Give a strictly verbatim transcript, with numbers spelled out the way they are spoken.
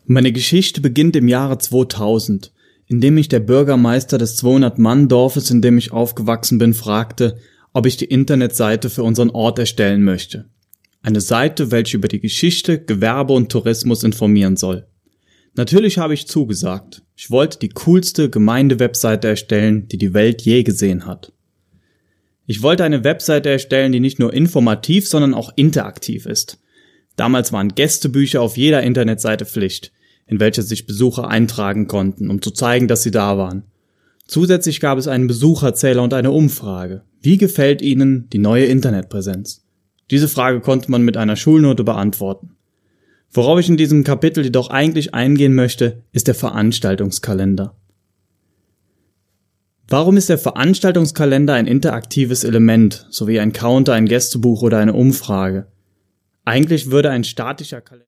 Meine Geschichte beginnt im Jahre zweitausend, indem mich der Bürgermeister des zweihundert-Mann-Dorfes, in dem ich aufgewachsen bin, fragte, ob ich die Internetseite für unseren Ort erstellen möchte. Eine Seite, welche über die Geschichte, Gewerbe und Tourismus informieren soll. Natürlich habe ich zugesagt. Ich wollte die coolste Gemeindewebseite erstellen, die die Welt je gesehen hat. Ich wollte eine Webseite erstellen, die nicht nur informativ, sondern auch interaktiv ist. Damals waren Gästebücher auf jeder Internetseite Pflicht, in welche sich Besucher eintragen konnten, um zu zeigen, dass sie da waren. Zusätzlich gab es einen Besucherzähler und eine Umfrage. Wie gefällt Ihnen die neue Internetpräsenz? Diese Frage konnte man mit einer Schulnote beantworten. Worauf ich in diesem Kapitel jedoch eigentlich eingehen möchte, ist der Veranstaltungskalender. Warum ist der Veranstaltungskalender ein interaktives Element, sowie ein Counter, ein Gästebuch oder eine Umfrage? Eigentlich würde ein statischer Kalender